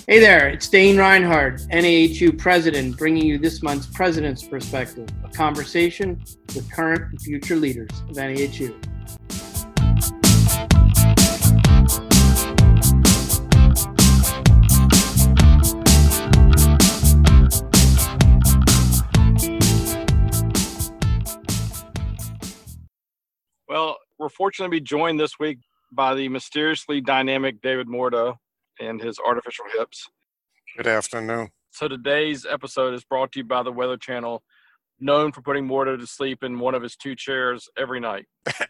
Hey there, it's Dane Reinhardt, NAHU President, bringing you this month's President's Perspective, a conversation with current and future leaders of NAHU. Well, we're fortunate to be joined this week by the mysteriously dynamic David Mordo and his artificial hips. Good afternoon. So today's episode is brought to you by the Weather Channel, known for putting Mordo to sleep in one of his two chairs every night.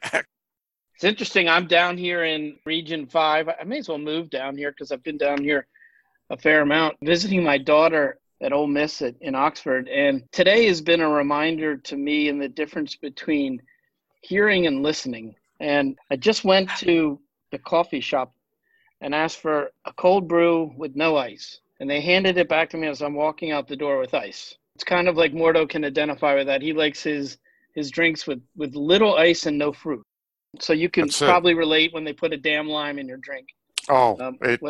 It's interesting. I'm down here in Region 5. I may as well move down here because I've been down here a fair amount, visiting my daughter at Ole Miss in Oxford. And today has been a reminder to me in the difference between hearing and listening. And I just went to the coffee shop and asked for a cold brew with no ice. And they handed it back to me as I'm walking out the door with ice. It's kind of like Mordo can identify with that. He likes his drinks with little ice and no fruit. So you can probably relate when they put a damn lime in your drink. Oh, it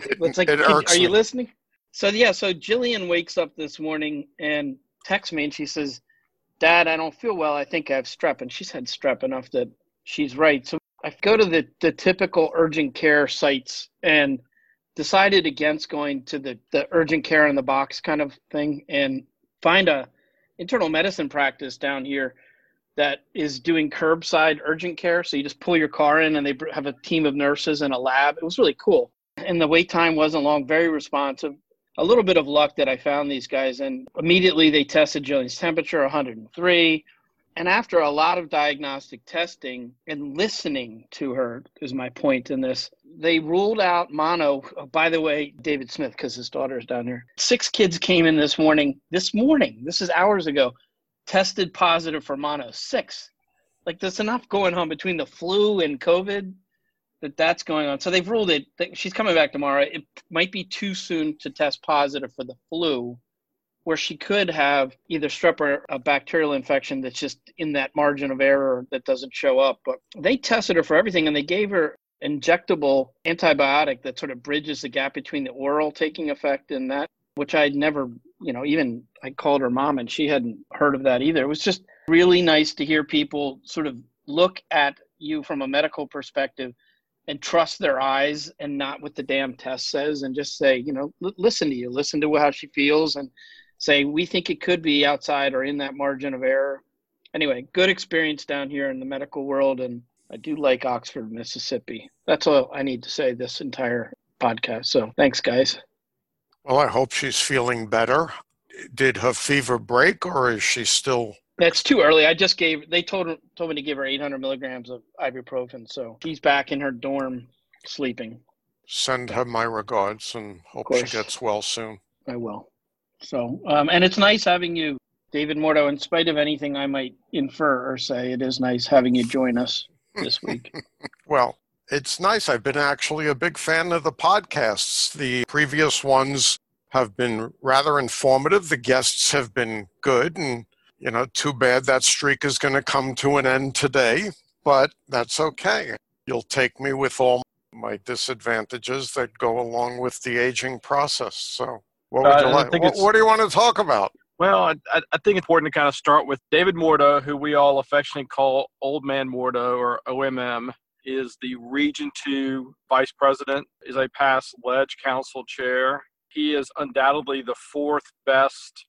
irks. Are you listening? So Jillian wakes up this morning and texts me and she says, "Dad, I don't feel well. I think I have strep." And she's had strep enough that she's right. So I go to the typical urgent care sites and decided against going to the urgent care in the box kind of thing and find a internal medicine practice down here that is doing curbside urgent care. So you just pull your car in and they have a team of nurses and a lab. It was really cool. And the wait time wasn't long, very responsive. A little bit of luck that I found these guys, and immediately they tested Jillian's temperature, 103. And after a lot of diagnostic testing and listening to her, is my point in this, they ruled out mono. Oh, by the way, David Smith, because his daughter is down here. 6 kids came in this morning, this is hours ago, tested positive for mono. 6. Like, there's enough going on between the flu and COVID that's going on. So they've ruled it. She's coming back tomorrow. It might be too soon to test positive for the flu, where she could have either strep or a bacterial infection that's just in that margin of error that doesn't show up. But they tested her for everything, and they gave her injectable antibiotic that sort of bridges the gap between the oral taking effect and that, which I'd never, even I called her mom and she hadn't heard of that either. It was just really nice to hear people sort of look at you from a medical perspective and trust their eyes and not what the damn test says, and just say, listen to how she feels and say, we think it could be outside or in that margin of error. Anyway, good experience down here in the medical world. And I do like Oxford, Mississippi. That's all I need to say this entire podcast. So thanks, guys. Well, I hope she's feeling better. Did her fever break, or is she still? That's too early. They told me to give her 800 milligrams of ibuprofen. So she's back in her dorm sleeping. Send her my regards and hope she gets well soon. I will. So, and it's nice having you, David Mordo. In spite of anything I might infer or say, it is nice having you join us this week. Well, it's nice. I've been actually a big fan of the podcasts. The previous ones have been rather informative. The guests have been good, and too bad that streak is going to come to an end today, but that's okay. You'll take me with all my disadvantages that go along with the aging process. So what would you like? What do you want to talk about? Well, I think it's important to kind of start with David Mordo, who we all affectionately call Old Man Mordo, or OMM, is the Region 2 Vice President, is a past Ledge Council Chair. He is undoubtedly the 4th best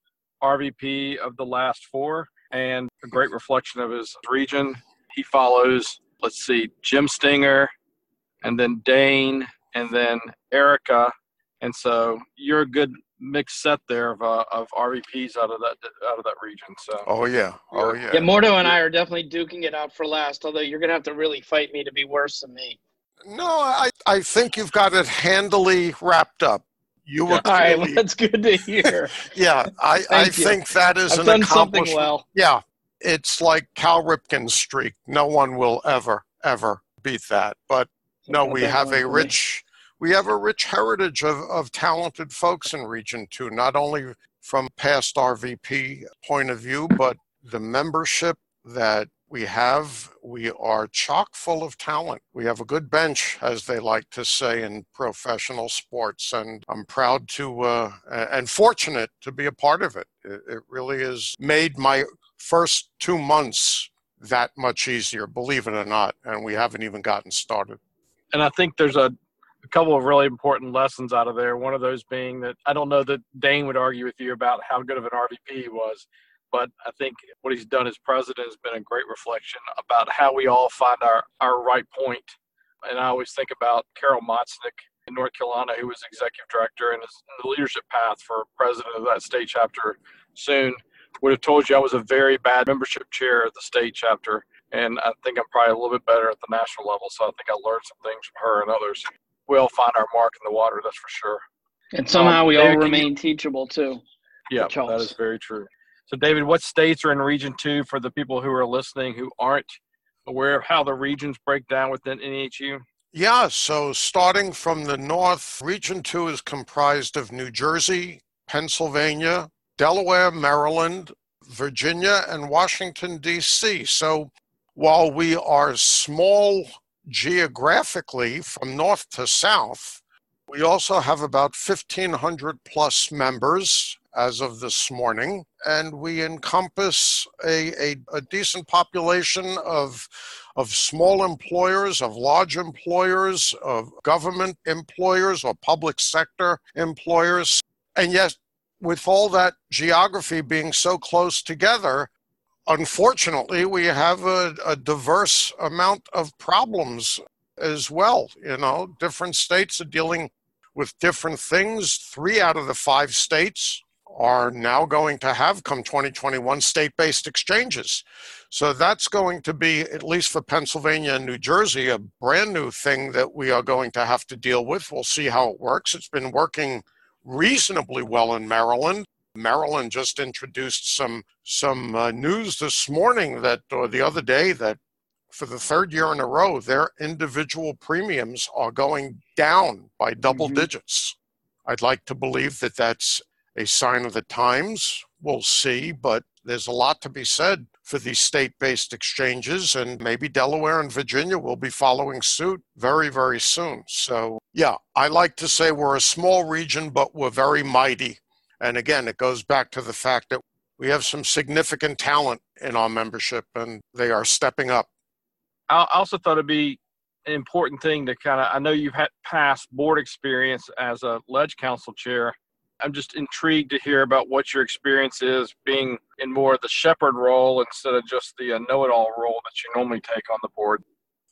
RVP of the last 4 and a great reflection of his region. He follows, Jim Stinger, and then Dane, and then Erica. And so you're a good mixed set there of RVPs out of that region. So yeah, Mordo and I are definitely duking it out for last, although you're gonna have to really fight me to be worse than me. No, I think you've got it handily wrapped up. You were all right. Well, that's good to hear. Yeah, I think that is I've an done accomplishment. Something well. Yeah, it's like Cal Ripken's streak. No one will ever beat that. But no, we have a rich heritage of talented folks in Region 2, not only from past RVP point of view, but the membership that We are chock full of talent. We have a good bench, as they like to say in professional sports, and I'm proud to and fortunate to be a part of it. It really has made my first 2 months that much easier, believe it or not, and we haven't even gotten started. And I think there's a couple of really important lessons out of there. One of those being that I don't know that Dane would argue with you about how good of an RVP he was, but I think what he's done as president has been a great reflection about how we all find our right point. And I always think about Carol Motznick in North Carolina, who was executive director and is in the leadership path for president of that state chapter soon, would have told you I was a very bad membership chair at the state chapter. And I think I'm probably a little bit better at the national level. So I think I learned some things from her and others. We all find our mark in the water, that's for sure. And somehow we all remain teachable too. Yeah, that is very true. So David, what states are in Region 2 for the people who are listening who aren't aware of how the regions break down within NHU? Yeah, so starting from the north, Region 2 is comprised of New Jersey, Pennsylvania, Delaware, Maryland, Virginia, and Washington, D.C. So while we are small geographically from north to south, we also have about 1,500 plus members as of this morning, and we encompass a decent population of small employers, of large employers, of government employers or public sector employers. And yet, with all that geography being so close together, unfortunately, we have a diverse amount of problems as well. You know, different states are dealing with different things. 3 out of the 5 states are now going to have, come 2021, state-based exchanges. So that's going to be, at least for Pennsylvania and New Jersey, a brand new thing that we are going to have to deal with. We'll see how it works. It's been working reasonably well in Maryland. Maryland just introduced some news this morning or the other day that for the 3rd year in a row, their individual premiums are going down by double digits. I'd like to believe that that's a sign of the times. We'll see, but there's a lot to be said for these state-based exchanges, and maybe Delaware and Virginia will be following suit very, very soon. So, yeah, I like to say we're a small region, but we're very mighty. And again, it goes back to the fact that we have some significant talent in our membership, and they are stepping up. I also thought it'd be an important thing to I know you've had past board experience as a Ledge Council chair. I'm just intrigued to hear about what your experience is being in more of the shepherd role instead of just the know-it-all role that you normally take on the board.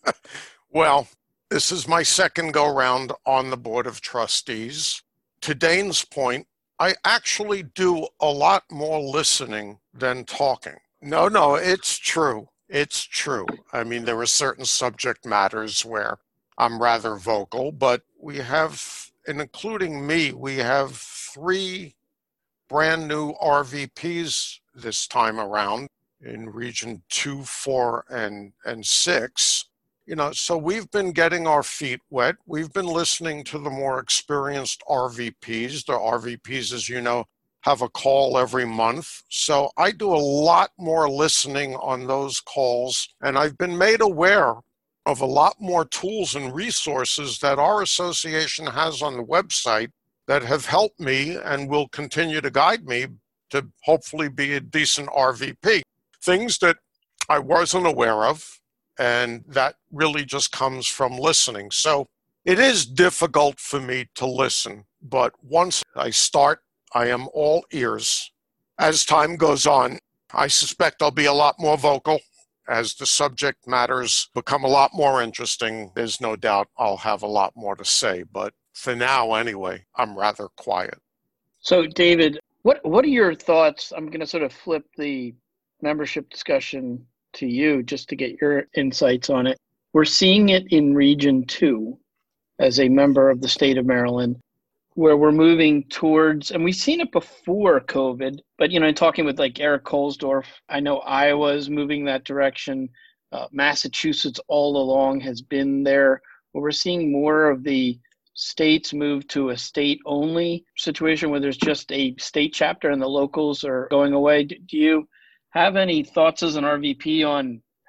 Well, this is my second go-round on the Board of Trustees. To Dane's point, I actually do a lot more listening than talking. No, it's true. It's true. I mean, there are certain subject matters where I'm rather vocal, but we have, and including me, we have 3 brand new RVPs this time around in Region 2, 4, and 6. You know, so we've been getting our feet wet. We've been listening to the more experienced RVPs. The RVPs, as you know, have a call every month. So I do a lot more listening on those calls, and I've been made aware of a lot more tools and resources that our association has on the website that have helped me and will continue to guide me to hopefully be a decent RVP. Things that I wasn't aware of, and that really just comes from listening. So it is difficult for me to listen, but once I start, I am all ears. As time goes on, I suspect I'll be a lot more vocal. As the subject matters become a lot more interesting, there's no doubt I'll have a lot more to say. But for now, anyway, I'm rather quiet. So, David, what are your thoughts? I'm going to sort of flip the membership discussion to you just to get your insights on it. We're seeing it in Region 2 as a member of the state of Maryland, where we're moving towards, and we've seen it before COVID, but, you know, talking with like Eric Kohlsdorf, I know Iowa's moving that direction. Massachusetts all along has been there. But we're seeing more of the states move to a state-only situation where there's just a state chapter and the locals are going away. Do you have any thoughts as an RVP on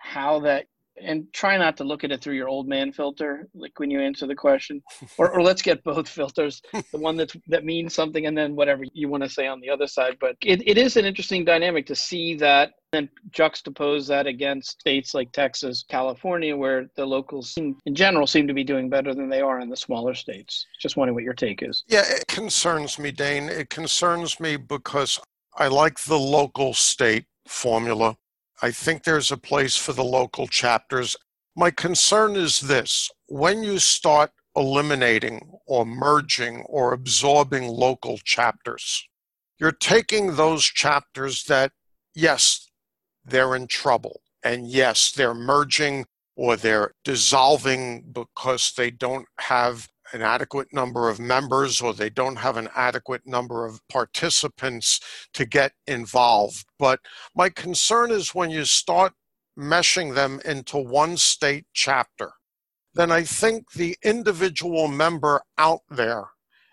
how that, and try not to look at it through your old man filter, like when you answer the question, or let's get both filters, the one that means something and then whatever you want to say on the other side. But it is an interesting dynamic to see that and juxtapose that against states like Texas, California, where the locals in general seem to be doing better than they are in the smaller states. Just wondering what your take is. Yeah, it concerns me, Dane. It concerns me because I like the local state formula. I think there's a place for the local chapters. My concern is this: when you start eliminating or merging or absorbing local chapters, you're taking those chapters that, yes, they're in trouble, and yes, they're merging or they're dissolving because they don't have an adequate number of members or they don't have an adequate number of participants to get involved. But my concern is when you start meshing them into one state chapter, then I think the individual member out there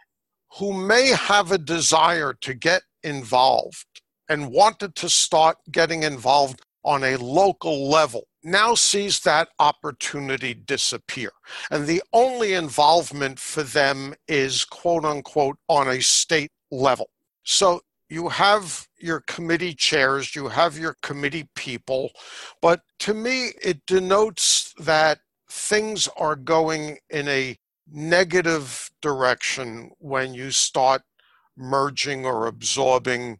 who may have a desire to get involved and wanted to start getting involved on a local level now sees that opportunity disappear. And the only involvement for them is, quote unquote, on a state level. So you have your committee chairs, you have your committee people, but to me, it denotes that things are going in a negative direction when you start merging or absorbing.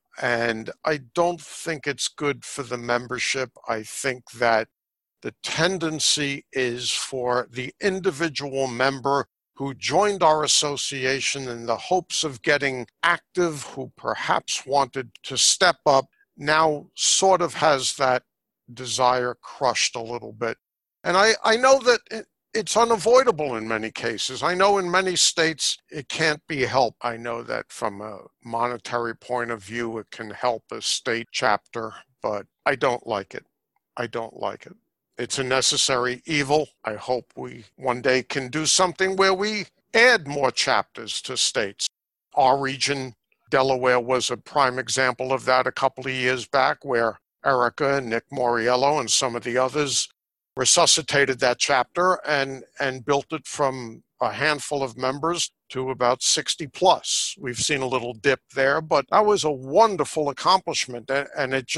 And I don't think it's good for the membership. I think that the tendency is for the individual member who joined our association in the hopes of getting active, who perhaps wanted to step up, now sort of has that desire crushed a little bit. And I know that it's unavoidable in many cases. I know in many states it can't be helped. I know that from a monetary point of view, it can help a state chapter, but I don't like it. I don't like it. It's a necessary evil. I hope we one day can do something where we add more chapters to states. Our region, Delaware, was a prime example of that a couple of years back, where Erica and Nick Moriello and some of the others resuscitated that chapter and built it from a handful of members to about 60 plus. We've seen a little dip there, but that was a wonderful accomplishment. And it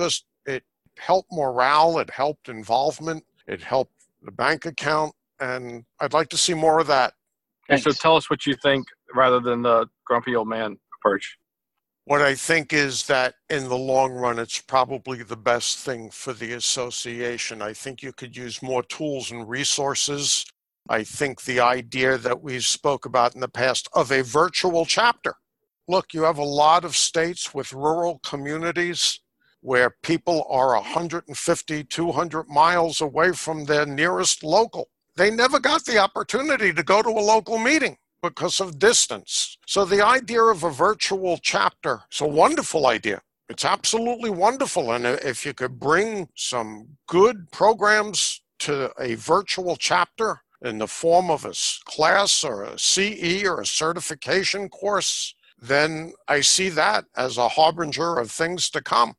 helped morale, it helped involvement, it helped the bank account, and I'd like to see more of that. Okay, so tell us what you think rather than the grumpy old man approach. What I think is that in the long run, it's probably the best thing for the association. I think you could use more tools and resources. I think the idea that we spoke about in the past of a virtual chapter. Look, you have a lot of states with rural communities where people are 150, 200 miles away from their nearest local. They never got the opportunity to go to a local meeting because of distance. So the idea of a virtual chapter is a wonderful idea. It's absolutely wonderful. And if you could bring some good programs to a virtual chapter in the form of a class or a CE or a certification course, then I see that as a harbinger of things to come.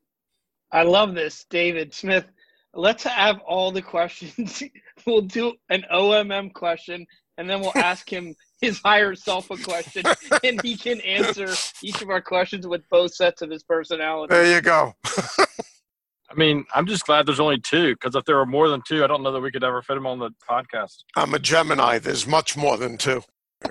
I love this, David Smith. Let's have all the questions. We'll do an OMM question, and then we'll ask him his higher self a question, and he can answer each of our questions with both sets of his personality. There you go. I mean, I'm just glad there's only two, because if there were more than two, I don't know that we could ever fit them on the podcast. I'm a Gemini. There's much more than two.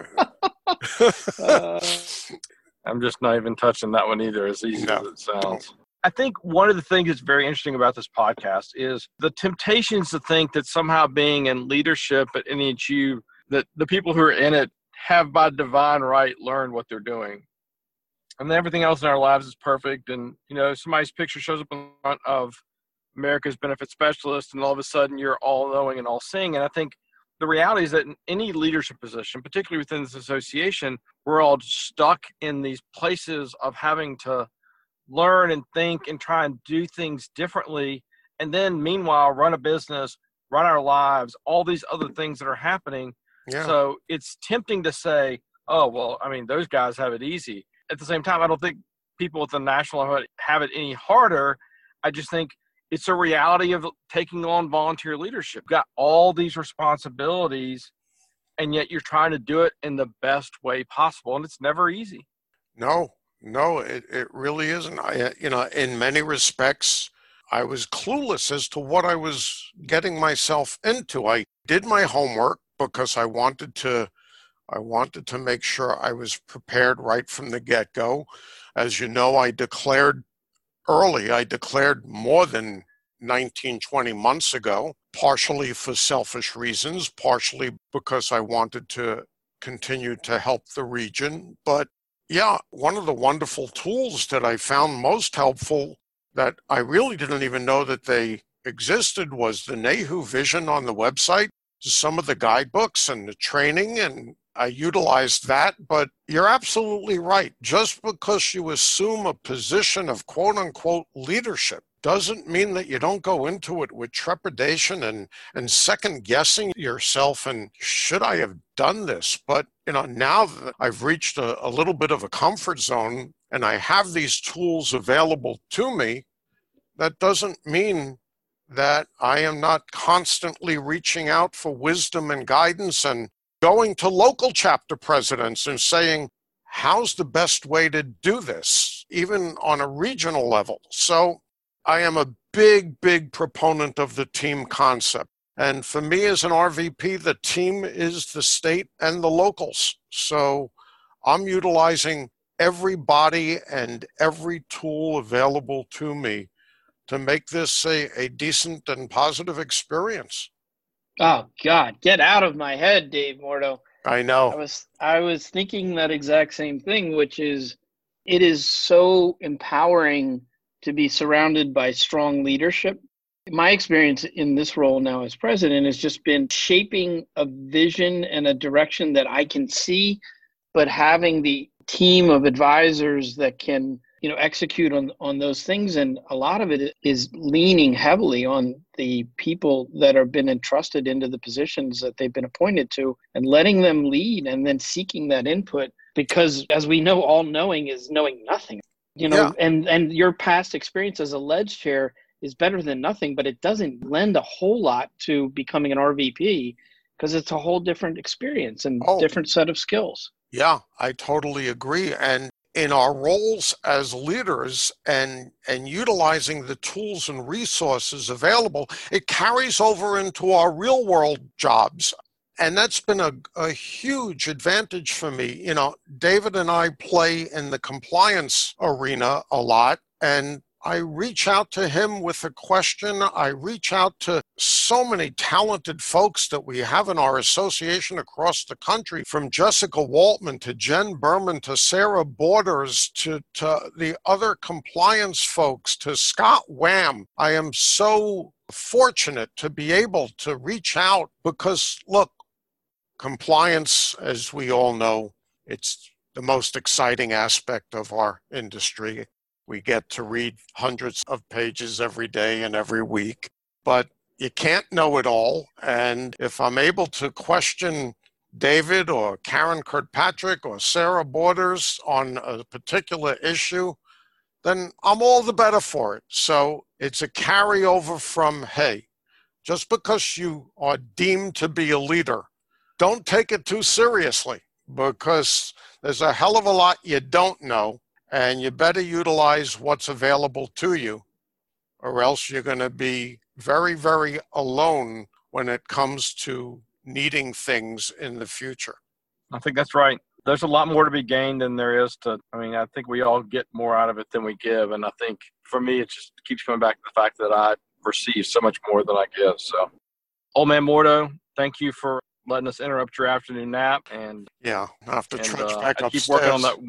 I'm just not even touching that one either, as easy as it sounds. I think one of the things that's very interesting about this podcast is the temptations to think that somehow being in leadership at NEHU, that the people who are in it have by divine right learned what they're doing. And everything else in our lives is perfect. And, you know, somebody's picture shows up in front of America's benefit specialist, and all of a sudden you're all knowing and all seeing. And I think the reality is that in any leadership position, particularly within this association, we're all stuck in these places of having to learn and think and try and do things differently. And then meanwhile, run a business, run our lives, all these other things that are happening. Yeah. So it's tempting to say, oh, well, I mean, those guys have it easy. At the same time, I don't think people at the national have it any harder. I just think it's a reality of taking on volunteer leadership. You've got all these responsibilities, and yet you're trying to do it in the best way possible, and it's never easy. No, it really isn't. In many respects, I was clueless as to what I was getting myself into. I did my homework because I wanted to make sure I was prepared right from the get-go. As you know, I declared more than 19, 20 months ago, partially for selfish reasons, partially because I wanted to continue to help the region. But yeah, one of the wonderful tools that I found most helpful that I really didn't even know that they existed was the NAHU Vision on the website, some of the guidebooks and the training, and I utilized that. But you're absolutely right. Just because you assume a position of quote unquote leadership doesn't mean that you don't go into it with trepidation and second guessing yourself and should I have done this? But now that I've reached a little bit of a comfort zone and I have these tools available to me, that doesn't mean that I am not constantly reaching out for wisdom and guidance and going to local chapter presidents and saying, how's the best way to do this, even on a regional level? So I am a big proponent of the team concept. And for me as an RVP, the team is the state and the locals. So I'm utilizing every body and every tool available to me to make this a decent and positive experience. Oh God, get out of my head, Dave Mordo. I know. I was thinking that exact same thing, which is it is so empowering to be surrounded by strong leadership. My experience in this role now as president has just been shaping a vision and a direction that I can see, but having the team of advisors that can execute on those things. And a lot of it is leaning heavily on the people that have been entrusted into the positions that they've been appointed to and letting them lead and then seeking that input. Because as we know, all knowing is knowing nothing, and your past experience as a ledge chair is better than nothing, but it doesn't lend a whole lot to becoming an RVP because it's a whole different experience and different set of skills. Yeah, I totally agree. And in our roles as leaders and utilizing the tools and resources available, it carries over into our real world jobs. And that's been a huge advantage for me. David and I play in the compliance arena a lot, and I reach out to him with a question. I reach out to so many talented folks that we have in our association across the country, from Jessica Waltman to Jen Berman to Sarah Borders to the other compliance folks to Scott Wham. I am so fortunate to be able to reach out because, look, compliance, as we all know, it's the most exciting aspect of our industry. We get to read hundreds of pages every day and every week, but you can't know it all. And if I'm able to question David or Karen Kirkpatrick or Sarah Borders on a particular issue, then I'm all the better for it. So it's a carryover from, hey, just because you are deemed to be a leader, don't take it too seriously, because there's a hell of a lot you don't know, and you better utilize what's available to you, or else you're going to be very, very alone when it comes to needing things in the future. I think that's right. There's a lot more to be gained than there is I think we all get more out of it than we give. And I think for me, it just keeps coming back to the fact that I receive so much more than I give. So, Old Man Mordo, thank you for letting us interrupt your afternoon nap. And yeah, I have to trudge back I upstairs. keep working on that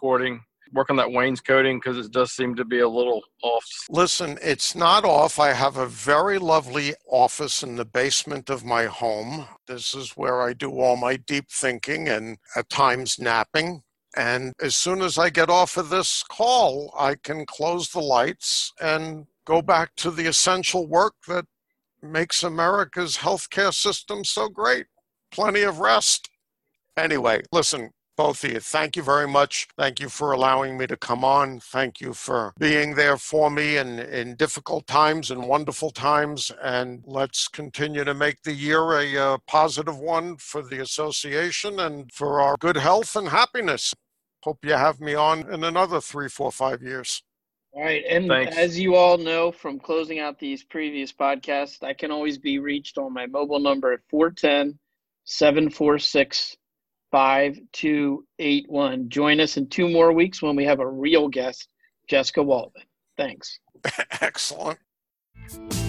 wainscoting because it does seem to be a little off. Listen, it's not off. I have a very lovely office in the basement of my home. This is where I do all my deep thinking and at times napping. And as soon as I get off of this call, I can close the lights and go back to the essential work that makes America's healthcare system so great. Plenty of rest. Anyway, listen, both of you. Thank you very much. Thank you for allowing me to come on. Thank you for being there for me in difficult times and wonderful times. And let's continue to make the year a positive one for the association and for our good health and happiness. Hope you have me on in another 3, 4, 5 years. All right. And Thanks. As you all know from closing out these previous podcasts, I can always be reached on my mobile number at 410-746-5281. Join us in 2 more weeks when we have a real guest, Jessica Waldman. Thanks. Excellent.